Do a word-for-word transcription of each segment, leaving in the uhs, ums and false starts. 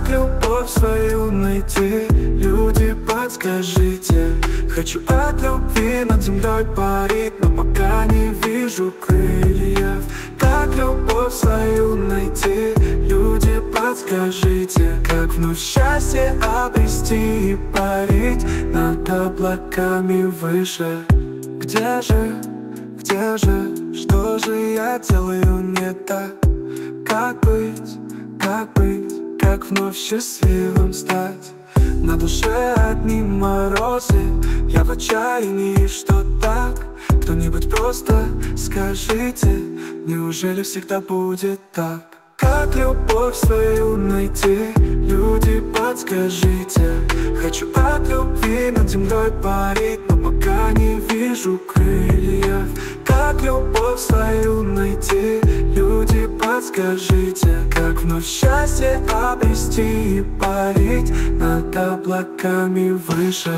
любовь свою найти? Люди, подскажите. Хочу от любви над землей парить, но пока не вижу крыльев. Как любовь свою найти? Люди, подскажите. Как вновь счастье обрести и парить над облаками выше? Где же, где же, что же я делаю не так? Как быть, как быть, как вновь счастливым стать? На душе одни морозы, я в отчаянии, что так? Кто-нибудь просто скажите, неужели всегда будет так? Как любовь свою найти? Люди, подскажите. Хочу от любви над землей парить, но пока не вижу крыльев. Как любовь свою найти? Люди, подскажите. Как вновь счастье обрести и парить над облаками выше?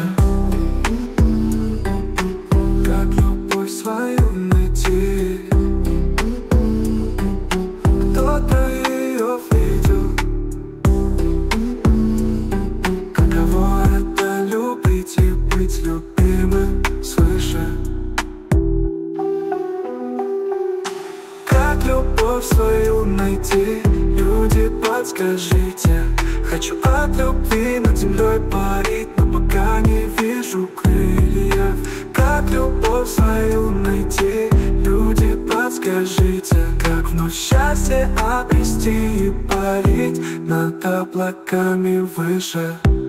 Как любовь свою найти? Кто-то ее видел. Каково это любить и быть любимым свыше? Как любовь свою найти? Люди, подскажите. Хочу от любви над землей парить, но пока не вижу крыльев. Как любовь свою найти? Люди, подскажите. Как вновь счастье обрести и парить над облаками выше?